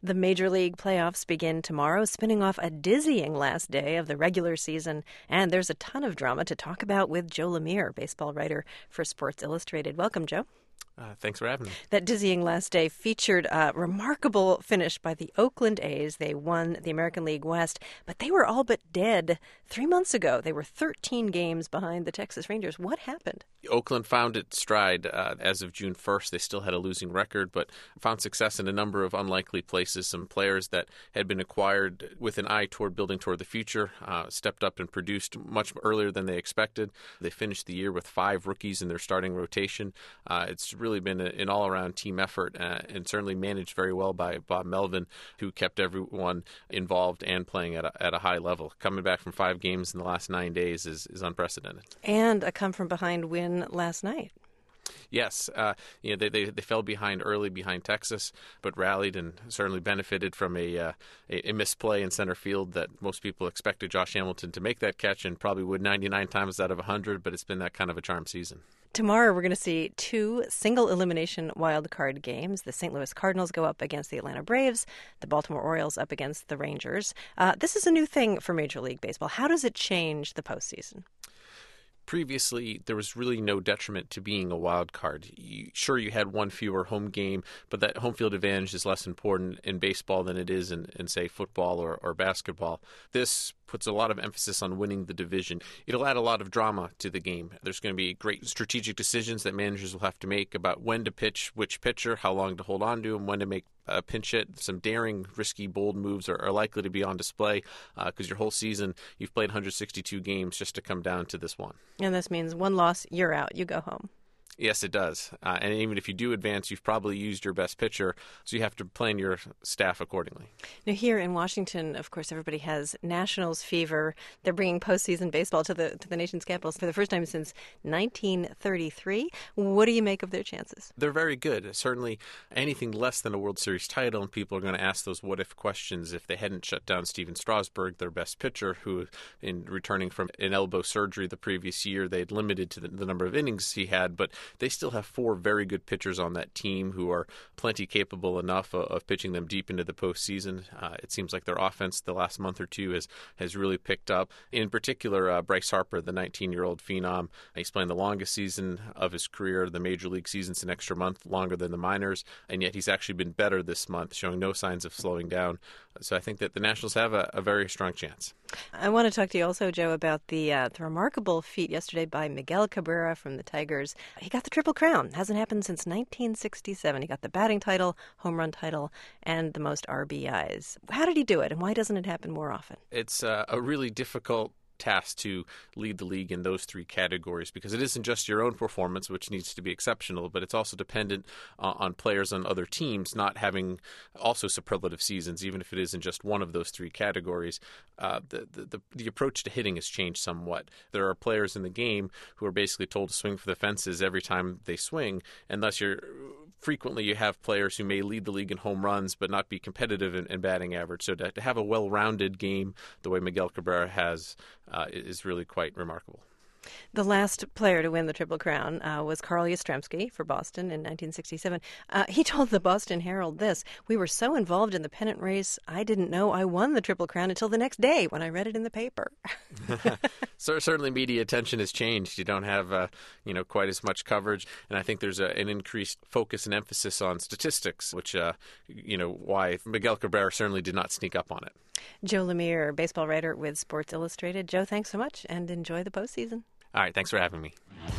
The Major League playoffs begin tomorrow, spinning off a dizzying last day of the regular season. And there's a ton of drama to talk about with Joe Lemire, baseball writer for Sports Illustrated. Welcome, Joe. Thanks for having me. That dizzying last day featured a remarkable finish by the Oakland A's. They won the American League West, but they were all but dead 3 months ago. They were 13 games behind the Texas Rangers. What happened? Oakland found its stride as of June 1st. They still had a losing record, but found success in a number of unlikely places. Some players that had been acquired with an eye toward building toward the future stepped up and produced much earlier than they expected. They finished the year with 5 rookies in their starting rotation. It's really been an all-around team effort and certainly managed very well by Bob Melvin, who kept everyone involved and playing at a high level. Coming back from 5 games in the last 9 days is unprecedented. And a come-from-behind win last night. Yes, they fell behind early behind Texas, but rallied and certainly benefited from a misplay in center field that most people expected Josh Hamilton to make that catch and probably would 99 times out of 100, but it's been that kind of a charm season. Tomorrow we're going to see 2 single-elimination wild card games. The St. Louis Cardinals go up against the Atlanta Braves, the Baltimore Orioles up against the Rangers. This is a new thing for Major League Baseball. How does it change the postseason? Previously, there was really no detriment to being a wild card. Sure, you had one fewer home game, but that home field advantage is less important in baseball than it is in say, football or basketball. This puts a lot of emphasis on winning the division. It'll add a lot of drama to the game. There's going to be great strategic decisions that managers will have to make about when to pitch which pitcher, how long to hold on to him, when to make a pinch hit. Some daring, risky, bold moves are likely to be on display because your whole season, you've played 162 games just to come down to this one. And this means one loss, you're out, you go home. Yes, it does. And even if you do advance, you've probably used your best pitcher, so you have to plan your staff accordingly. Now, here in Washington, of course, everybody has Nationals fever. They're bringing postseason baseball to the nation's capital for the first time since 1933. What do you make of their chances? They're very good. Certainly anything less than a World Series title, and people are going to ask those what-if questions if they hadn't shut down Steven Strasburg, their best pitcher, who, in returning from an elbow surgery the previous year, they'd limited to the number of innings he had, but they still have 4 very good pitchers on that team who are plenty capable enough of pitching them deep into the postseason. It seems like their offense the last month or two has really picked up. In particular, Bryce Harper, the 19-year-old phenom, he's playing the longest season of his career. The major league season's an extra month longer than the minors, and yet he's actually been better this month, showing no signs of slowing down. So I think that the Nationals have a very strong chance. I want to talk to you also, Joe, about the remarkable feat yesterday by Miguel Cabrera from the Tigers. He got the Triple Crown. Hasn't happened since 1967. He got the batting title, home run title, and the most RBIs. How did he do it, and why doesn't it happen more often? It's a really difficult task to lead the league in those 3 categories because it isn't just your own performance, which needs to be exceptional, but it's also dependent on players on other teams not having also superlative seasons, even if it isn't just one of those 3 categories. The approach to hitting has changed somewhat. There are players in the game who are basically told to swing for the fences every time they swing, and thus frequently you have players who may lead the league in home runs but not be competitive in batting average. So to have a well-rounded game the way Miguel Cabrera has is really quite remarkable. The last player to win the Triple Crown was Carl Yastrzemski for Boston in 1967. He told the Boston Herald this: "We were so involved in the pennant race, I didn't know I won the Triple Crown until the next day when I read it in the paper." So certainly media attention has changed. You don't have quite as much coverage, and I think there's an increased focus and emphasis on statistics, which why Miguel Cabrera certainly did not sneak up on it. Joe Lemire, baseball writer with Sports Illustrated. Joe, thanks so much, and enjoy the postseason. All right, thanks for having me.